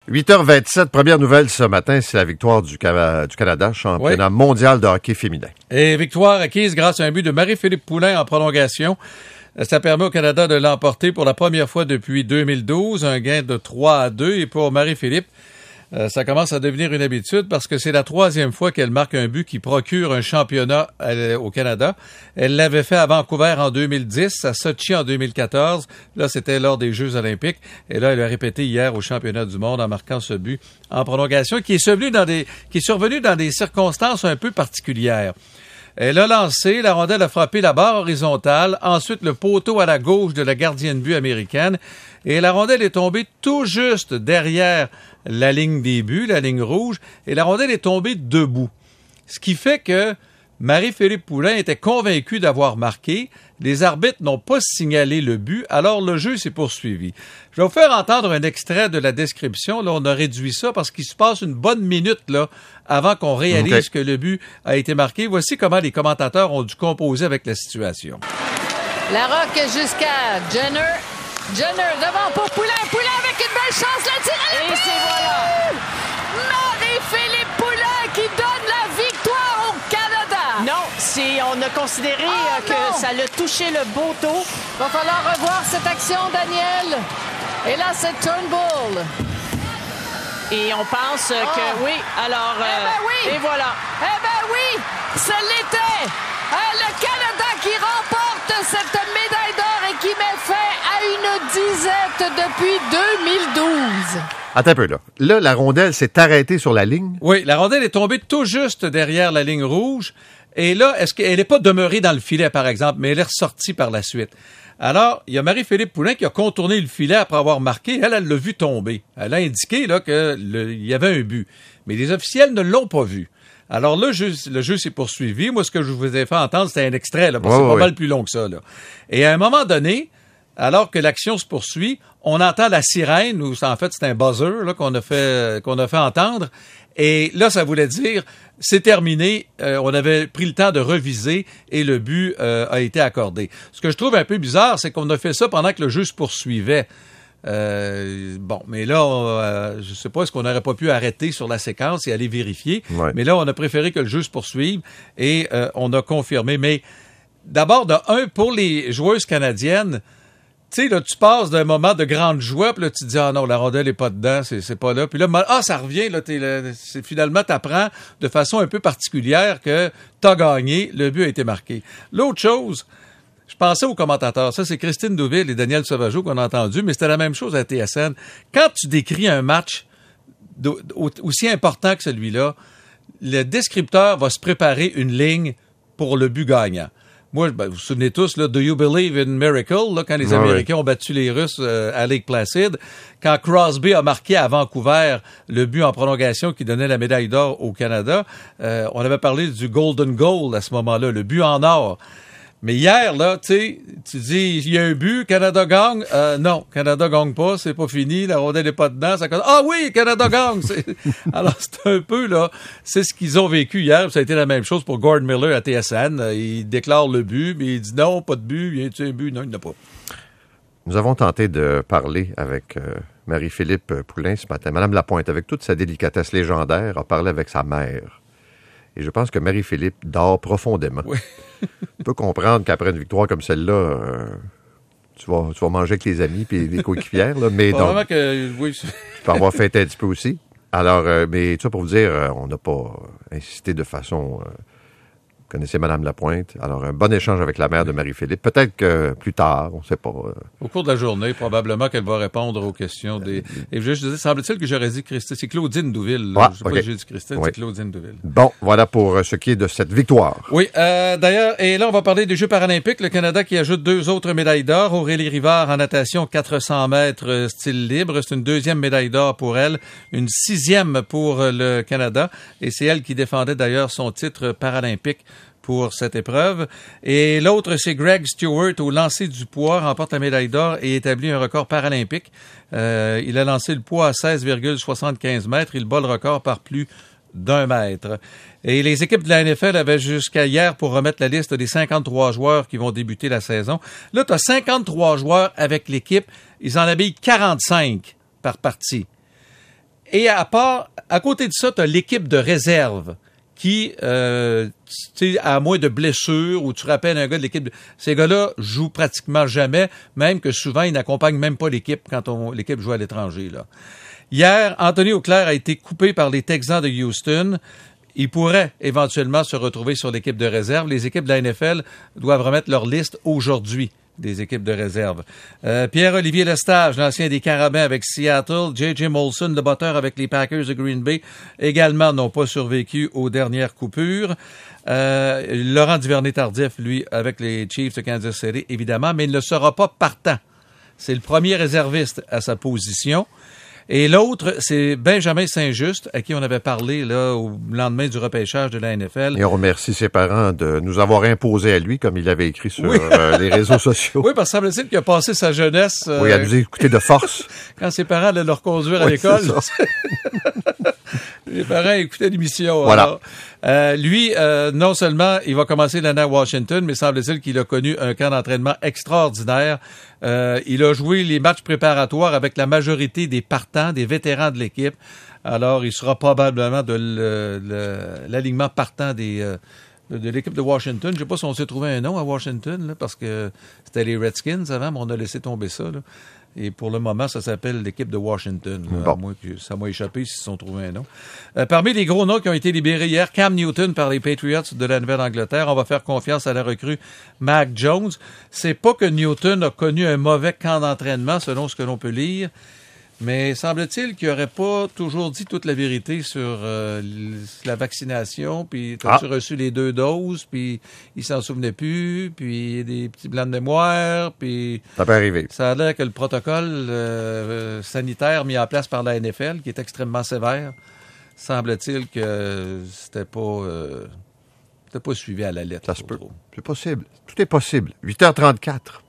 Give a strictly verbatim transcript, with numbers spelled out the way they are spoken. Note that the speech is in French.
huit heures vingt-sept, première nouvelle ce matin, c'est la victoire du, Cana- du Canada, championnat oui. mondial de hockey féminin. Et victoire acquise grâce à un but de Marie-Philippe Poulin en prolongation. Ça permet au Canada de l'emporter pour la première fois depuis deux mille douze, un gain de trois à deux. Et pour Marie-Philippe, Euh, ça commence à devenir une habitude parce que c'est la troisième fois qu'elle marque un but qui procure un championnat euh, au Canada. Elle l'avait fait à Vancouver en deux mille dix, à Sochi en deux mille quatorze. Là, c'était lors des Jeux olympiques. Et là, elle a répété hier au championnat du monde en marquant ce but en prolongation qui est survenu dans des, qui est survenu dans des circonstances un peu particulières. Elle a lancé, la rondelle a frappé la barre horizontale, ensuite le poteau à la gauche de la gardienne but américaine, et la rondelle est tombée tout juste derrière la ligne des buts, la ligne rouge, et la rondelle est tombée debout. Ce qui fait que Marie-Philippe Poulin était convaincue d'avoir marqué. Les arbitres n'ont pas signalé le but, alors le jeu s'est poursuivi. Je vais vous faire entendre un extrait de la description. Là, on a réduit ça parce qu'il se passe une bonne minute là avant qu'on réalise okay. que le but a été marqué. Voici comment les commentateurs ont dû composer avec la situation. La roque jusqu'à Jenner. Jenner devant pour Poulin. Poulin avec une belle chance. La tire à la Et c'est voilà. Marie-Philippe Poulin qui donne la victoire au Canada. Non, c'est, on a considéré oh, euh, que non. ça l'a touché le poteau. Va falloir revoir cette action, Daniel. Et là, c'est Turnbull. Et on pense euh, oh. que oui, alors... Euh, eh ben oui! Et voilà. Eh ben oui! Ce l'était! Euh, le Canada qui remporte cette médaille d'or et qui met fin à une disette depuis deux mille douze. Attends un peu, là. Là, la rondelle s'est arrêtée sur la ligne. Oui, la rondelle est tombée tout juste derrière la ligne rouge. Et là, est-ce qu'elle n'est pas demeurée dans le filet, par exemple, mais elle est ressortie par la suite. Alors, il y a Marie-Philippe Poulin qui a contourné le filet après avoir marqué. Elle, elle l'a vu tomber. Elle a indiqué là qu'il y avait un but. Mais les officiels ne l'ont pas vu. Alors là, le jeu, le jeu s'est poursuivi. Moi, ce que je vous ai fait entendre, c'était un extrait, là, parce que oh, c'est pas oui. mal plus long que ça. Là. Et à un moment donné, alors que l'action se poursuit, on entend la sirène, ou en fait, c'est un buzzer là, qu'on a fait qu'on a fait entendre. Et là, ça voulait dire, c'est terminé, euh, on avait pris le temps de reviser et le but euh, a été accordé. Ce que je trouve un peu bizarre, c'est qu'on a fait ça pendant que le jeu se poursuivait. Euh, bon, mais là, euh, je sais pas, est-ce qu'on n'aurait pas pu arrêter sur la séquence et aller vérifier. Ouais. Mais là, on a préféré que le jeu se poursuive et euh, on a confirmé. Mais d'abord, de un, pour les joueuses canadiennes, tu sais, là, tu passes d'un moment de grande joie, puis là, tu te dis, ah non, la rondelle est pas dedans, c'est, c'est pas là. Puis là, ah, ça revient, là, t'es, là c'est, finalement, t'apprends de façon un peu particulière que t'as gagné, le but a été marqué. L'autre chose, je pensais aux commentateurs, ça, c'est Christine Douville et Daniel Sauvageau qu'on a entendu, mais c'était la même chose à T S N. Quand tu décris un match aussi important que celui-là, le descripteur va se préparer une ligne pour le but gagnant. Moi, ben, vous vous souvenez tous, là, Do You Believe in Miracle, là, quand les Américains oui. ont battu les Russes euh, à Lake Placid, quand Crosby a marqué à Vancouver le but en prolongation qui donnait la médaille d'or au Canada, euh, on avait parlé du Golden Goal à ce moment-là, le but en or. Mais hier, là, tu sais, tu dis, il y a un but, Canada gagne. Euh, non, Canada gagne pas, c'est pas fini, la rondelle n'est pas dedans. Ça... Ah oui, Canada gagne! C'est... Alors, c'est un peu, là, c'est ce qu'ils ont vécu hier. Ça a été la même chose pour Gord Miller à T S N. Il déclare le but, mais il dit non, pas de but. Y a-t-il un but? Non, il n'y en a pas. Nous avons tenté de parler avec euh, Marie-Philippe Poulin ce matin. Madame Lapointe, avec toute sa délicatesse légendaire, a parlé avec sa mère. Et je pense que Marie-Philippe dort profondément. Oui. Tu peux comprendre qu'après une victoire comme celle-là, euh, tu, vas, tu vas manger avec les amis et les coéquipières. Là, mais donc, que, oui. Tu peux avoir fêté un petit peu aussi. Alors, euh, mais tu sais, pour vous dire, euh, on n'a pas insisté de façon... Euh, vous connaissez Mme Lapointe. Alors, un bon échange avec la mère de Marie-Philippe. Peut-être que plus tard, on ne sait pas. Euh... Au cours de la journée, probablement qu'elle va répondre aux questions des... Et je disais, semble-t-il que j'aurais dit Christine. C'est Claudine Douville. Ah, je ne sais okay. pas si j'ai dit Christine, oui. c'est Claudine Douville. Bon, voilà pour ce qui est de cette victoire. Oui, euh, d'ailleurs, et là, on va parler des Jeux paralympiques. Le Canada qui ajoute deux autres médailles d'or. Aurélie Rivard en natation quatre cents mètres style libre. C'est une deuxième médaille d'or pour elle. Une sixième pour le Canada. Et c'est elle qui défendait d'ailleurs son titre paralympique pour cette épreuve. Et l'autre, c'est Greg Stewart, au lancer du poids, remporte la médaille d'or et établit un record paralympique. Euh, il a lancé le poids à seize virgule soixante-quinze mètres. Il bat le record par plus d'un mètre. Et les équipes de la N F L avaient jusqu'à hier pour remettre la liste des cinquante-trois joueurs qui vont débuter la saison. Là, tu as cinquante-trois joueurs avec l'équipe. Ils en habillent quarante-cinq par partie. Et à part, à côté de ça, tu as l'équipe de réserve qui, euh, tu sais, à moins de blessures, ou tu rappelles un gars de l'équipe, de... ces gars-là jouent pratiquement jamais, même que souvent, ils n'accompagnent même pas l'équipe quand on, l'équipe joue à l'étranger, là. Hier, Anthony Auclair a été coupé par les Texans de Houston. Il pourrait éventuellement se retrouver sur l'équipe de réserve. Les équipes de la N F L doivent remettre leur liste aujourd'hui des équipes de réserve. Euh, Pierre-Olivier Lestage, l'ancien des Carabins avec Seattle. J J Molson, le batteur avec les Packers de Green Bay, également n'ont pas survécu aux dernières coupures. Euh, Laurent Duvernay-Tardif, lui, avec les Chiefs de Kansas City, évidemment, mais il ne sera pas partant. C'est le premier réserviste à sa position. Et l'autre, c'est Benjamin Saint-Just, à qui on avait parlé là au lendemain du repêchage de la N F L. Et on remercie ses parents de nous avoir imposé à lui, comme il avait écrit sur oui. euh, les réseaux sociaux. Oui, parce que semble-t-il qu'il a passé sa jeunesse... Euh, oui, à nous écouter de force. Quand ses parents allaient le reconduire à oui, l'école. Les parents écoutaient l'émission. Voilà. Alors, euh, lui, euh, non seulement il va commencer l'année à Washington, mais semble-t-il qu'il a connu un camp d'entraînement extraordinaire. Euh, il a joué les matchs préparatoires avec la majorité des partants, des vétérans de l'équipe. Alors, il sera probablement de le, le, l'alignement partant des, euh, de l'équipe de Washington. Je ne sais pas si on s'est trouvé un nom à Washington, là, parce que c'était les Redskins avant, mais on a laissé tomber ça, là. Et pour le moment, ça s'appelle l'équipe de Washington. Bon. À moins que ça m'a échappé s'ils se sont trouvés un nom. Euh, parmi les gros noms qui ont été libérés hier, Cam Newton par les Patriots de la Nouvelle-Angleterre. On va faire confiance à la recrue Mac Jones. C'est pas que Newton a connu un mauvais camp d'entraînement, selon ce que l'on peut lire. Mais semble-t-il qu'il n'aurait pas toujours dit toute la vérité sur euh, la vaccination, puis as-tu ah. reçu les deux doses, puis il s'en souvenait plus, puis des petits blancs de mémoire, puis... Ça peut arriver. Ça a l'air que le protocole euh, sanitaire mis en place par la N F L, qui est extrêmement sévère, semble-t-il que c'était pas... Euh, c'était pas suivi à la lettre. Ça se peut. C'est possible. Tout est possible. huit heures trente-quatre